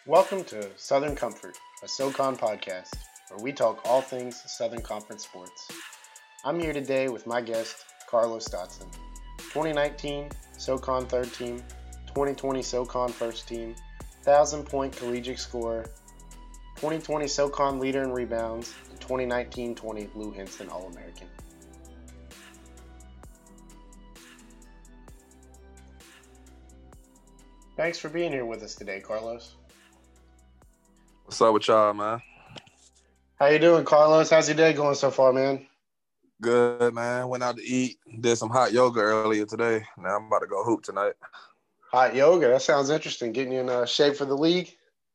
Welcome to Southern Comfort, a SoCon podcast, where we talk all things Southern Conference sports. I'm here today with my guest, Carlos Dotson, 2019 SoCon third team, 2020 SoCon first team, 1,000-point collegiate scorer, 2020 SoCon leader in rebounds, and 2019-20 Lou Henson All-American. Thanks for being here with us today, Carlos. What's up with y'all, man? How you doing, Carlos? How's your day going so far, man? Good, man. Went out to eat. Did some hot yoga earlier today. Now I'm about to go hoop tonight. Hot yoga? That sounds interesting. Getting you in shape for the league?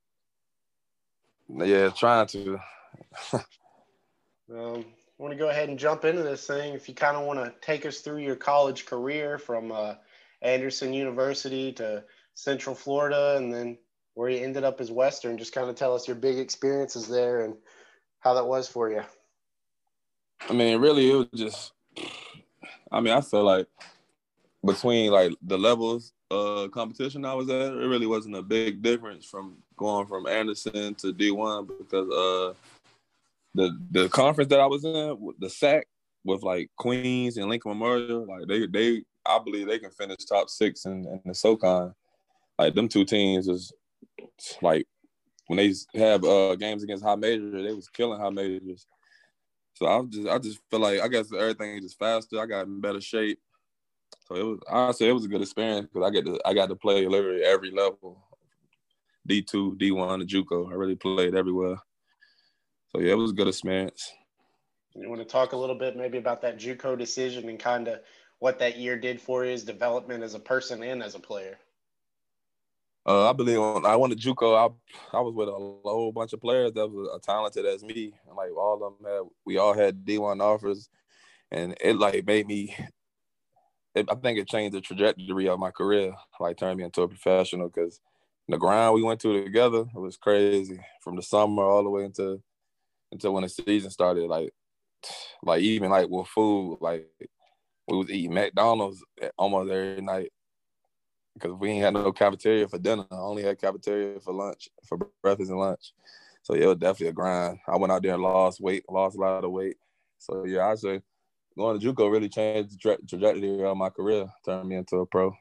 Yeah, trying to. I want to go ahead and jump into this thing. If you kind of want to take us through your college career from Anderson University to Central Florida and then where you ended up as Western, just kind of tell us your big experiences there and how that was for you. I mean, really, it was just – I feel like between, like, the levels of competition I was at, it really wasn't a big difference from going from Anderson to D1 because the conference that I was in, the SAC, with, like, Queens and Lincoln Memorial, like, I believe they can finish top 6 in the SoCon. Like, them two teams is, like, when they have games against high majors, they was killing high majors. So I just feel like I guess everything is just faster. I got in better shape. So it was a good experience because I got to play literally every level. D2, D1, to JUCO. I really played everywhere. So yeah, it was a good experience. You want to talk a little bit maybe about that JUCO decision and kind of what that year did for his development as a person and as a player? I believe when I went to JUCO, I was with a whole bunch of players that was as talented as me. And, like, all of them we all had D1 offers, and it, like, made me. I think it changed the trajectory of my career, like, turned me into a professional because the grind we went to together, it was crazy from the summer all the way until when the season started. Like even like with food, like we was eating McDonald's almost every night. Because we ain't had no cafeteria for dinner. I only had cafeteria for lunch, for breakfast and lunch. So, yeah, it was definitely a grind. I went out there and lost a lot of weight. So, yeah, I say going to JUCO really changed the trajectory of my career, turned me into a pro.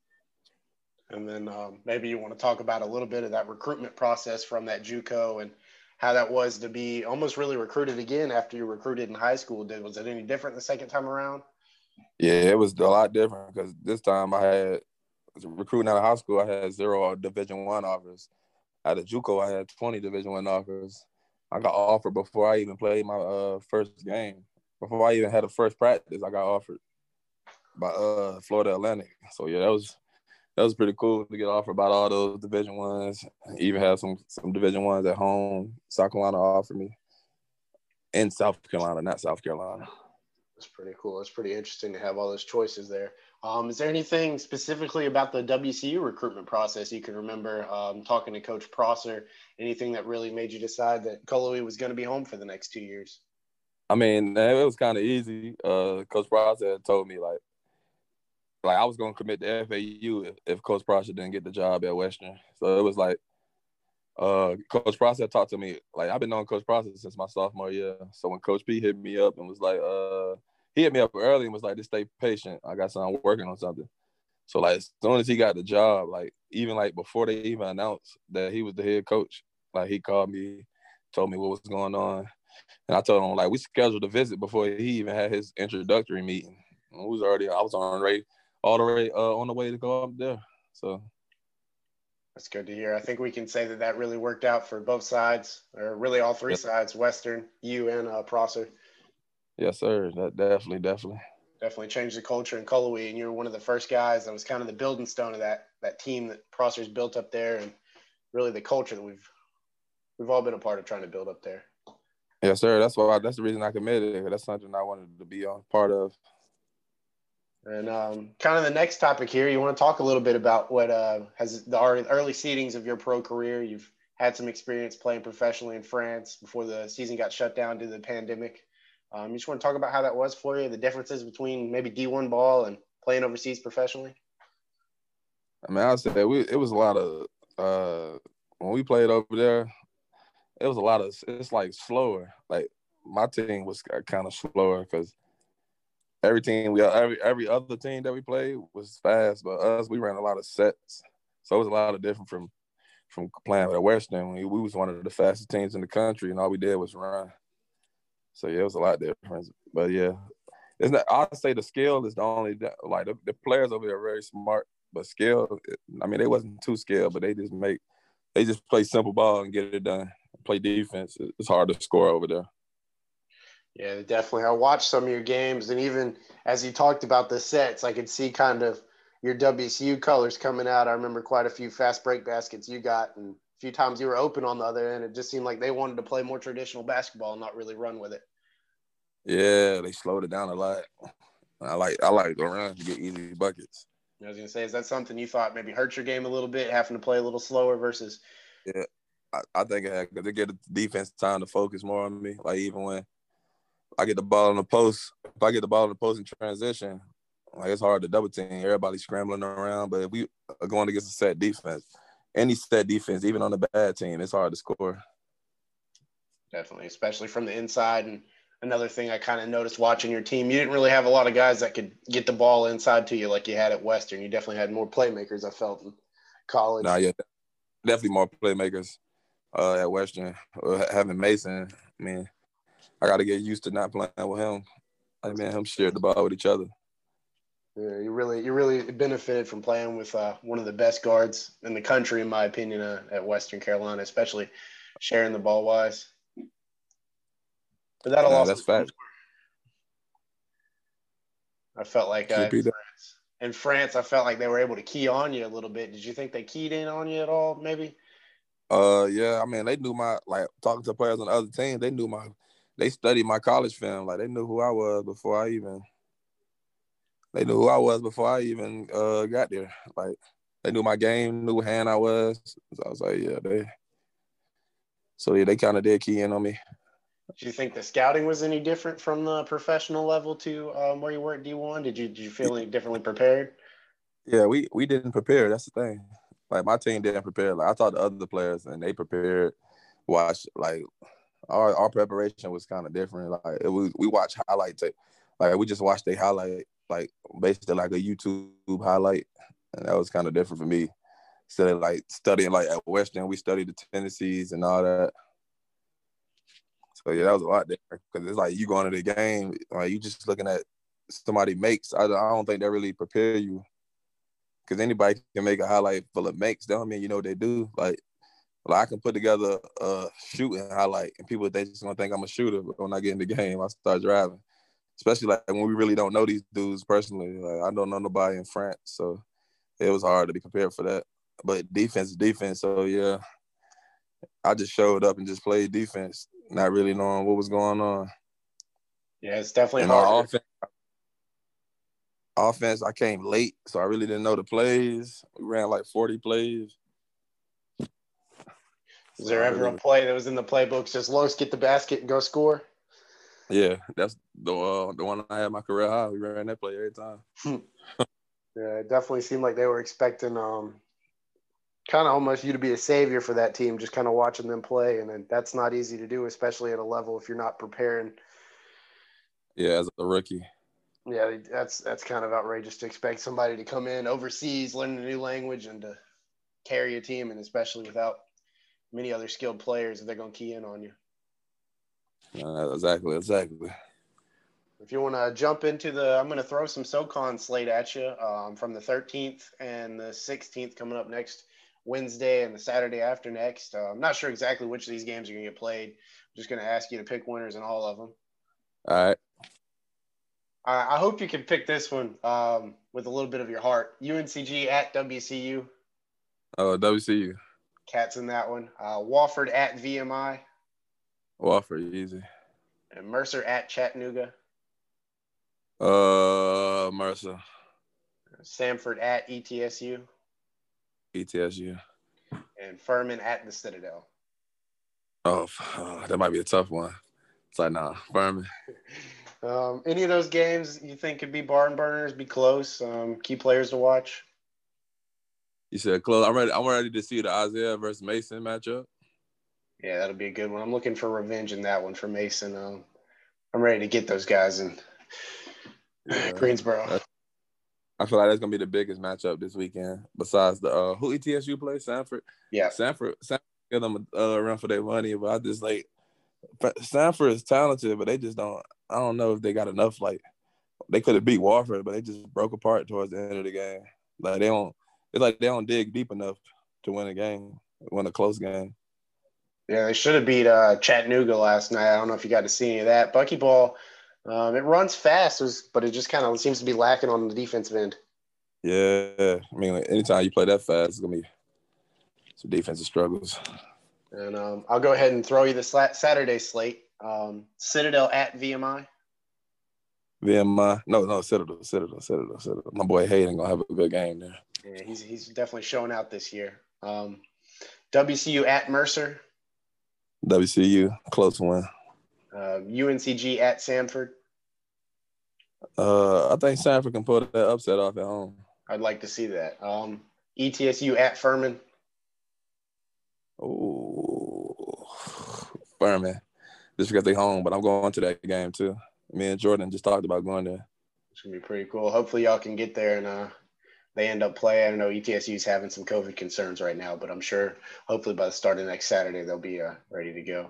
And then maybe you want to talk about a little bit of that recruitment process from that JUCO and how that was to be almost really recruited again after you were recruited in high school. Was it any different the second time around? Yeah, it was a lot different because this time recruiting out of high school, I had 0 Division I offers. At a JUCO, I had 20 Division I offers. I got offered before I even played my first game. Before I even had a first practice, I got offered by Florida Atlantic. So yeah, that was pretty cool to get offered by all those Division I's. Even have some Division I's at home. South Carolina offered me. In South Carolina, not South Carolina. That's pretty cool. It's pretty interesting to have all those choices there. Is there anything specifically about the WCU recruitment process you can remember talking to Coach Prosser, anything that really made you decide that Cullowhee was going to be home for the next 2 years? I mean, it was kind of easy. Coach Prosser had told me, like I was going to commit to FAU if Coach Prosser didn't get the job at Western. So it was like Coach Prosser talked to me. Like, I've been knowing Coach Prosser since my sophomore year. So when Coach P hit me up and was like, he hit me up early and was like, just stay patient. I got something working on something. So, like, as soon as he got the job, like, even, like, before they even announced that he was the head coach, like, he called me, told me what was going on. And I told him, like, we scheduled a visit before he even had his introductory meeting. I was on the way to go up there. So that's good to hear. I think we can say that really worked out for both sides, or really all three sides, Western, you, and Prosser. Yes, sir. That definitely changed the culture in Cullowhee, and you're one of the first guys that was kind of the building stone of that team that Prosser's built up there, and really the culture that we've all been a part of trying to build up there. Yes, sir. That's the reason I committed. That's something I wanted to be a part of. And kind of the next topic here, you want to talk a little bit about what has the early seedings of your pro career. You've had some experience playing professionally in France before the season got shut down due to the pandemic. You just want to talk about how that was for you, the differences between maybe D1 ball and playing overseas professionally? I mean, I would say it was a lot of when we played over there, it was a lot of it's like slower. Like my team was kind of slower because every other team that we played was fast, but us we ran a lot of sets, so it was a lot of different from playing at Western. We was one of the fastest teams in the country, and all we did was run. So yeah, it was a lot different. But yeah, it's not. I'd say the skill is the only like the players over there are very smart, but skill. I mean, they wasn't too skilled, but they just play simple ball and get it done. Play defense. It's hard to score over there. Yeah, definitely. I watched some of your games, and even as you talked about the sets, I could see kind of your WCU colors coming out. I remember quite a few fast break baskets you got, and a few times you were open on the other end. It just seemed like they wanted to play more traditional basketball and not really run with it. Yeah, they slowed it down a lot. I like to run to get easy buckets. I was gonna say, is that something you thought maybe hurt your game a little bit, having to play a little slower versus? Yeah, I think it had, 'cause they get the defense time to focus more on me. Like even when I get the ball in the post, if I get the ball in the post in transition, like it's hard to double team. Everybody's scrambling around, but if we are going against a set defense, any set defense, even on a bad team, it's hard to score. Definitely, especially from the inside. And another thing I kind of noticed watching your team, you didn't really have a lot of guys that could get the ball inside to you like you had at Western. You definitely had more playmakers, I felt, in college. Nah, yeah, definitely more playmakers at Western. Having Mason, I mean, I got to get used to not playing with him. Like man, him shared the ball with each other. Yeah, you really benefited from playing with one of the best guards in the country, in my opinion, at Western Carolina, especially sharing the ball wise. But that'll Nah, also that's fact. I felt like Just repeat that. in France, I felt like they were able to key on you a little bit. Did you think they keyed in on you at all? Maybe. Yeah, I mean, they knew my like talking to players on the other team. They studied my college film. Like they knew who I was before I even. They knew who I was before I even got there. Like they knew my game, knew what hand I was. So I was like, yeah, they. So yeah, they kind of did key in on me. Do you think the scouting was any different from the professional level to where you were at D1? Did you feel any differently prepared? Yeah, we didn't prepare. That's the thing. Like my team didn't prepare. Like I talked to other players and they prepared. Watch like our preparation was kind of different. Like we watch highlight tape. Like we just watched a highlight, like basically like a YouTube highlight, and that was kind of different for me. Instead of like studying like at Western, we studied the tendencies and all that. So yeah, that was a lot different because it's like you going to the game, like you just looking at somebody makes. I don't think they really prepare you because anybody can make a highlight full of makes. That don't mean you know what they do. Like I can put together a shooting highlight, and people they just gonna think I'm a shooter. But when I get in the game, I start driving. Especially like when we really don't know these dudes personally. Like I don't know nobody in France, so it was hard to be prepared for that. But defense is defense, so yeah, I just showed up and just played defense, not really knowing what was going on. Yeah, it's definitely And hard. our offense, I came late, so I really didn't know the plays. We ran like 40 plays. Was So there I ever a really, play that was in the playbooks just Los get the basket and go score? yeah, that's the one I had my career high. We ran that play every time. Yeah, it definitely seemed like they were expecting kind of almost you to be a savior for that team, just kind of watching them play. And then that's not easy to do, especially at a level if you're not preparing. Yeah, as a rookie. Yeah, that's kind of outrageous to expect somebody to come in overseas, learn a new language, and to carry a team, and especially without many other skilled players, they're going to key in on you. Exactly. If you want to jump into I'm going to throw some SoCon slate at you from the 13th and the 16th coming up next Wednesday and the Saturday after next. I'm not sure exactly which of these games are going to get played. I'm just going to ask you to pick winners in all of them. All right. I hope you can pick this one with a little bit of your heart. UNCG at WCU. Oh, WCU. Cats in that one. Wofford at VMI. Wofford, easy. And Mercer at Chattanooga. Mercer. Samford at ETSU. ETSU. And Furman at the Citadel. Oh, that might be a tough one. It's like, nah, Furman. Any of those games you think could be barn burners, be close, key players to watch? You said close. I'm ready to see the Isaiah versus Mason matchup. Yeah, that'll be a good one. I'm looking for revenge in that one for Mason. I'm ready to get those guys in Greensboro. I feel like that's gonna be the biggest matchup this weekend. Besides the who ETSU play Sanford. Yeah, Sanford give them a run for their money, but I just like Sanford is talented, but they just don't. I don't know if they got enough. Like they could have beat Wofford, but they just broke apart towards the end of the game. Like they don't. It's like they don't dig deep enough to win a game, win a close game. Yeah, they should have beat Chattanooga last night. I don't know if you got to see any of that. Buckyball, it runs fast, but it just kind of seems to be lacking on the defensive end. Yeah, I mean, anytime you play that fast, it's gonna be some defensive struggles. And I'll go ahead and throw you the Saturday slate. Citadel at VMI. VMI, no, Citadel. My boy Hayden gonna have a good game there. Yeah, he's definitely showing out this year. WCU at Mercer. WCU, close win. UNCG at Samford. I think Sanford can pull that upset off at home. I'd like to see that. ETSU at Furman. Oh, Furman. Just because they home, but I'm going to that game too. Me and Jordan just talked about going there. It's gonna be pretty cool. Hopefully y'all can get there and they end up playing. I know ETSU's having some COVID concerns right now, but I'm sure hopefully by the start of next Saturday they'll be ready to go.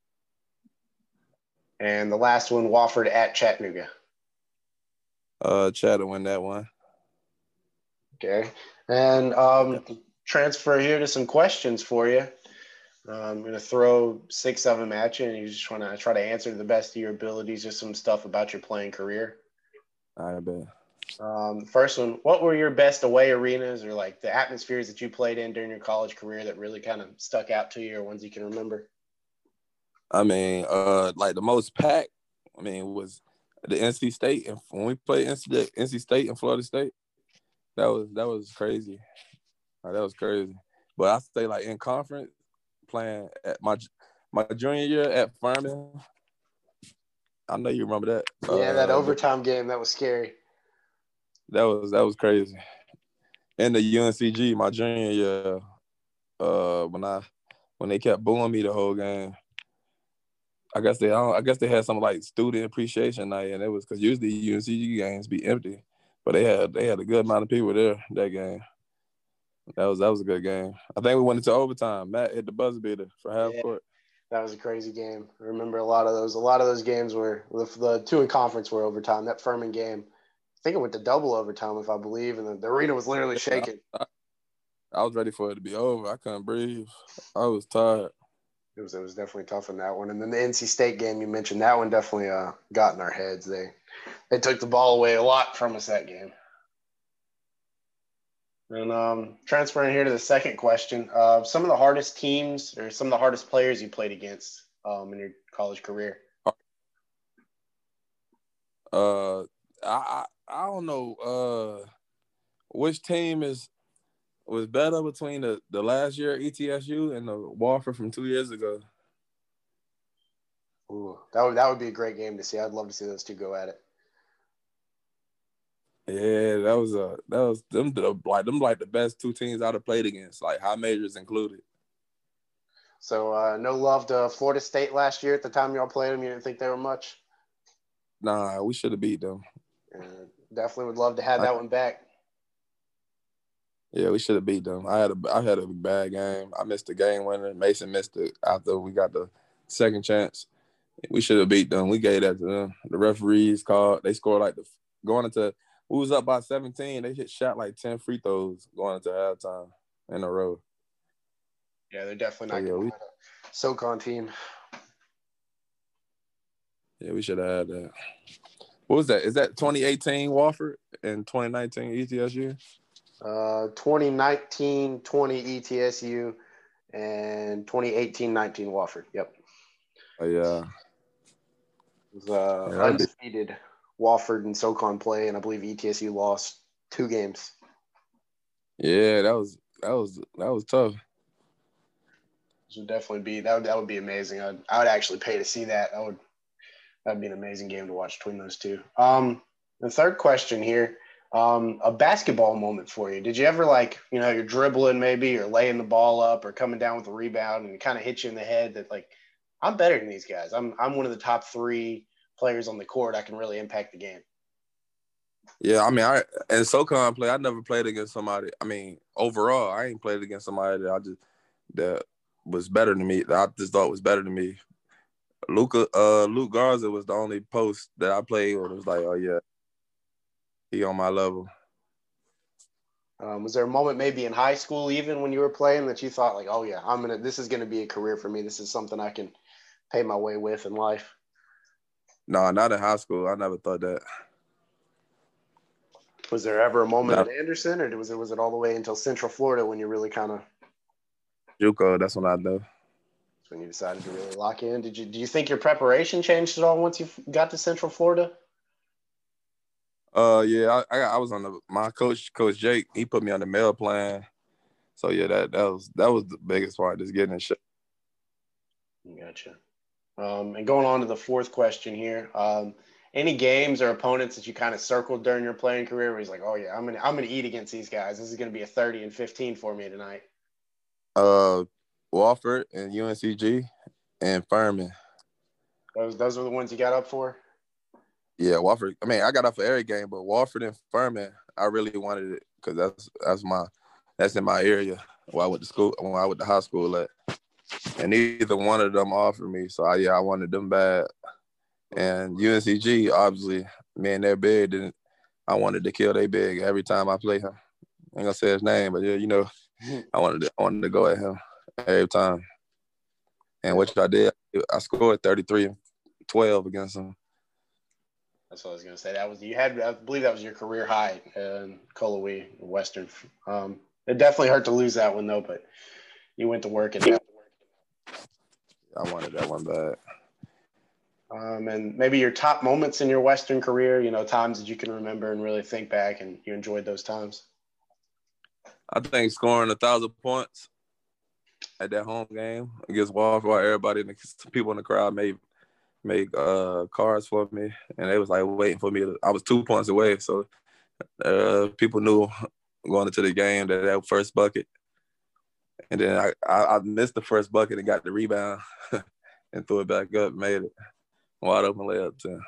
And the last one, Wofford at Chattanooga. Chat to win that one. Okay. And transfer here to some questions for you. I'm going to throw 6 of them at you, and you just want to try to answer to the best of your abilities, just some stuff about your playing career. I bet. First one, what were your best away arenas or like the atmospheres that you played in during your college career that really kind of stuck out to you or ones you can remember? I mean, like the most packed, was the NC State. And when we played NC State and Florida State, that was crazy. That was crazy. But I say like in conference, playing at my junior year at Furman. I know you remember that. Yeah, that overtime game, that was scary. That was crazy. And the UNCG, my junior year, when they kept booing me the whole game. I guess they had some like student appreciation night, and it was because usually UNCG games be empty, but they had a good amount of people there that game. That was a good game. I think we went into overtime. Matt hit the buzzer beater for half court. That was a crazy game. I remember a lot of those games were the 2 in conference were overtime. That Furman game, I think it went to double overtime, if I believe, and the arena was literally shaking. I was ready for it to be over. I couldn't breathe. I was tired. It was definitely tough in that one. And then the NC State game you mentioned, that one definitely got in our heads. They took the ball away a lot from us that game. And transferring here to the second question, some of the hardest teams or some of the hardest players you played against in your college career. I don't know which team was better between the last year ETSU and the Wofford from 2 years ago. Ooh, that would be a great game to see. I'd love to see those two go at it. Yeah, that was them the best 2 teams I'd have played against, like high majors included. So no love to Florida State last year at the time y'all played them. You didn't think they were much? Nah, we should have beat them. Definitely would love to have that one back. Yeah, we should have beat them. I had a bad game. I missed the game winner. Mason missed it after we got the second chance. We should have beat them. We gave that to them. The referees called. They scored going into. We was up by 17. They shot like 10 free throws going into halftime in a row. Yeah, they're definitely not going to win a SoCon team. Yeah, we should have had that. What was that? Is that 2018 Wofford and 2019 ETSU? 2019-20 ETSU and 2018-19 Wofford. Yep. Oh, yeah. It was undefeated Wofford and SoCon play, and I believe ETSU lost 2 games. Yeah, that was tough. This would definitely be that would be amazing. I would actually pay to see that. That'd be an amazing game to watch between those two. The third question here: A basketball moment for you. Did you ever you're dribbling maybe or laying the ball up or coming down with a rebound and it kind of hit you in the head that like, I'm better than these guys. I'm one of the top three players on the court. I can really impact the game. Yeah, I mean, in SoCon play, I never played against somebody. I mean, overall, I ain't played against somebody that was better than me. That I just thought was better than me. Luke Garza was the only post that I played where it was like, oh yeah, he on my level. Was there a moment maybe in high school, even when you were playing, that you thought like, oh yeah, this is gonna be a career for me. This is something I can pay my way with in life? No, not in high school. I never thought that. Was there ever a moment at Anderson, or was it all the way until Central Florida when you really kind of JUCO? That's when I know. That's when you decided to really lock in. Do you think your preparation changed at all once you got to Central Florida? Yeah, I was on my coach Jake. He put me on the mail plan. So yeah, that was the biggest part, just getting in shape. Gotcha. And going on to the fourth question here, any games or opponents that you kind of circled during your playing career where he's like, oh yeah, I'm gonna eat against these guys. This is gonna be a 30 and 15 for me tonight. Wofford and UNCG and Furman. Those are the ones you got up for? Yeah, Wofford. I mean, I got up for every game, but Wofford and Furman, I really wanted it because that's in my area where I went to school, when I went to high school at. And neither one of them offered me, so I wanted them bad. And UNCG, obviously, man, they're big. And I wanted to kill they big every time I play him. I ain't gonna say his name, but yeah, I wanted to go at him every time. And which I did. I scored 33 and 12 against him. That's what I was gonna say. I believe that was your career high in Cullowhee, Western. It definitely hurt to lose that one though, but you went to work and I wanted that one bad. And maybe your top moments in your Western career, times that you can remember and really think back and you enjoyed those times. I think scoring 1,000 points at that home game against Wofford, everybody, people in the crowd made cards for me, and they was like waiting for me. I was 2 points away, so people knew going into the game that first bucket. And then I missed the first bucket and got the rebound and threw it back up, made it wide open layup too.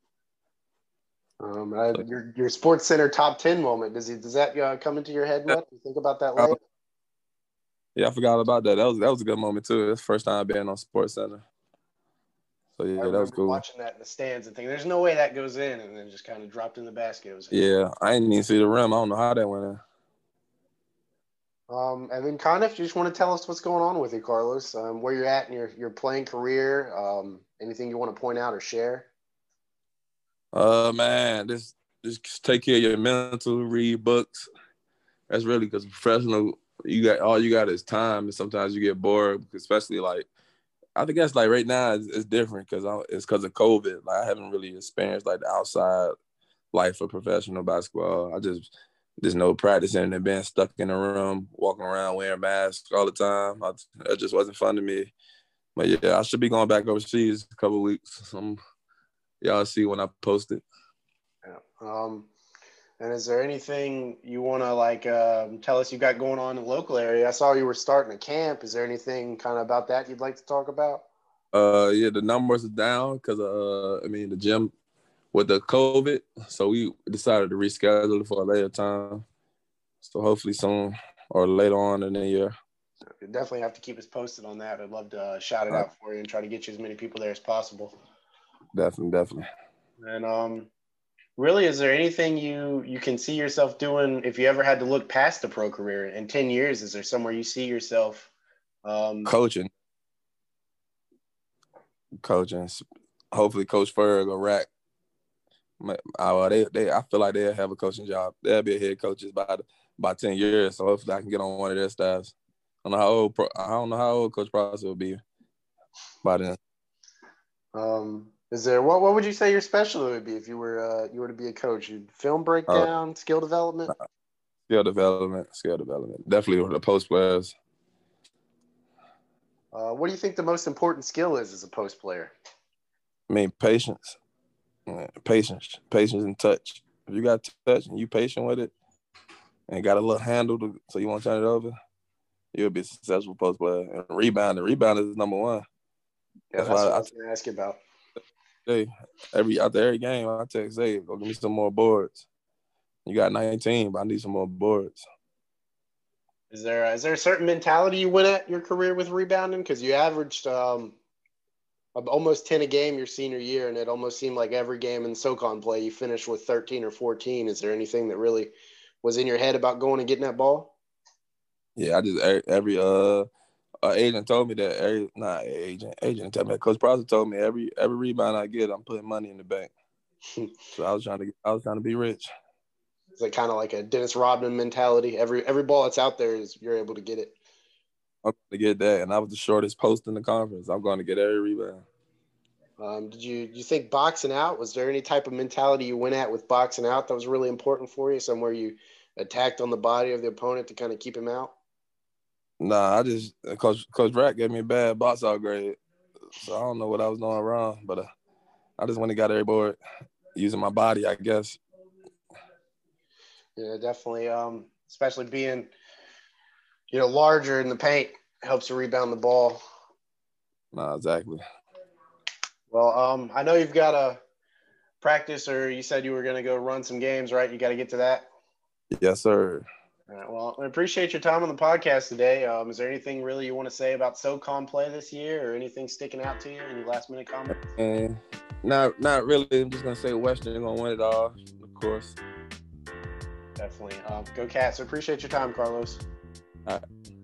Your Sports Center top 10 moment, does that come into your head much? You think about that layup? Yeah, I forgot about that. That was a good moment too. That's the first time I've been on Sports Center. So yeah, that was cool. Watching that in the stands and thinking, "There's no way that goes in," and then just kind of dropped in the basket. Yeah, I didn't even see the rim. I don't know how that went in. And then kind of, you just want to tell us what's going on with you, Carlos, where you're at in your playing career, anything you want to point out or share? Man, just take care of your mental, read books. That's really because professional, all you got is time, and sometimes you get bored, especially like I think that's like right now it's different because it's because of COVID. Like I haven't really experienced like the outside life of professional basketball. I just no practicing and being stuck in a room, walking around wearing masks all the time. That just wasn't fun to me. But yeah, I should be going back overseas a couple of weeks. Y'all see when I post it. Yeah. And is there anything you want to tell us you got going on in the local area? I saw you were starting a camp. Is there anything kind of about that you'd like to talk about? Yeah, the numbers are down because the gym with the COVID, so we decided to reschedule it for a later time. So hopefully soon or later on in the year. You definitely have to keep us posted on that. I'd love to shout it out for you and try to get you as many people there as possible. Definitely. And really, is there anything you can see yourself doing if you ever had to look past the pro career in 10 years? Is there somewhere you see yourself coaching? Hopefully Coach Ferg or Rack. I feel like they'll have a coaching job. They'll be a head coaches by 10 years. So hopefully I can get on one of their staffs. I don't know how old Coach Price will be by then. Is there what would you say your specialty would be if you were to be a coach? Film breakdown, skill development? Skill development. Definitely with the post players. What do you think the most important skill is as a post player? I mean, patience and touch. If you got touch and you patient with it and got a little handle so you want to turn it over, you'll be a successful post player. And rebounding is number one. Yeah, that's what I was going to ask you about. Hey, after every game, I text, hey, go give me some more boards. You got 19, but I need some more boards. Is there a certain mentality you went at your career with rebounding? Because you averaged almost 10 a game your senior year, and it almost seemed like every game in SoCon play you finished with 13 or 14. Is there anything that really was in your head about going and getting that ball? Yeah, I just every agent told me that agent told me, Coach Prosser told me every rebound I get, I'm putting money in the bank. So I was trying to be rich. Is it kind of like a Dennis Rodman mentality? Every ball that's out there you're able to get it. I'm going to get that, and I was the shortest post in the conference. I'm going to get every rebound. Did you think boxing out? Was there any type of mentality you went at with boxing out that was really important for you? Somewhere you attacked on the body of the opponent to kind of keep him out? Nah, I just Coach Rack gave me a bad box out grade, so I don't know what I was doing wrong, but I just went and got every board using my body, I guess. Yeah, definitely. Especially being, larger in the paint helps to rebound the ball. Nah, exactly. Well, I know you've got to practice, or you said you were going to go run some games, right? You got to get to that. Yes, sir. All right. Well, I appreciate your time on the podcast today. Is there anything really you want to say about SoCon play this year, or anything sticking out to you? Any last minute comments? Not really. I'm just gonna say Western gonna win it all, of course. Definitely. Go Cats. I appreciate your time, Carlos. All right.